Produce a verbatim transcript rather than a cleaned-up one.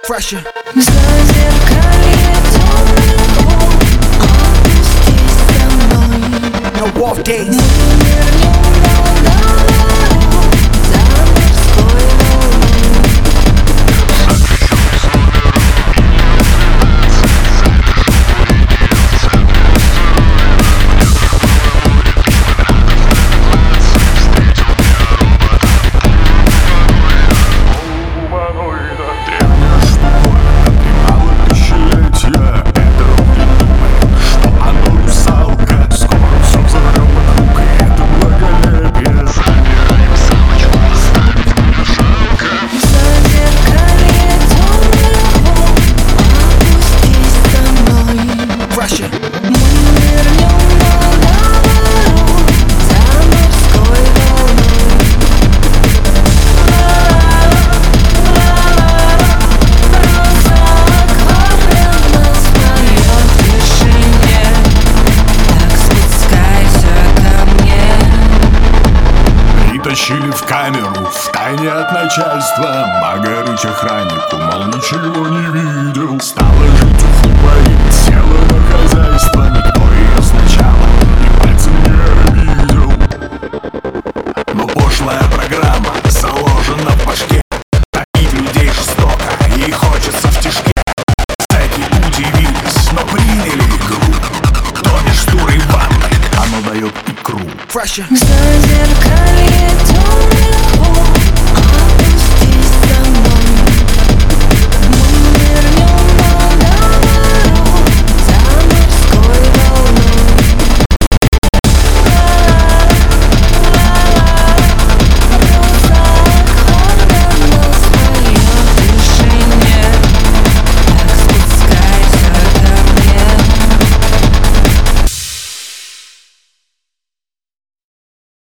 Fresher. Зазеркалье темного, опустись со мной. No off days. Мы нырнем в водоворот за морской волной. Тащили в камеру, в тайне от начальства. Магарыч охраннику, мол, ничего не видел. Стало жить у Флубари.